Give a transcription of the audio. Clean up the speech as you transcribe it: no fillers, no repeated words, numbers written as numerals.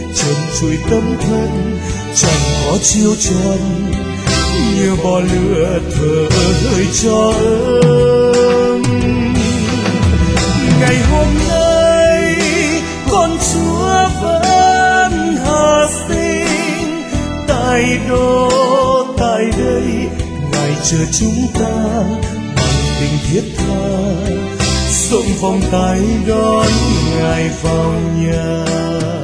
trần trụi tâm thân chẳng có chiêu trần, như bò lửa thở hơi cho ấm. Ngày hôm nay con Chúa vẫn hạ sinh tại đó tại đây, Ngài chờ chúng ta bằng tình thiết tha, rộng vòng tay đón Ngài vào nhà.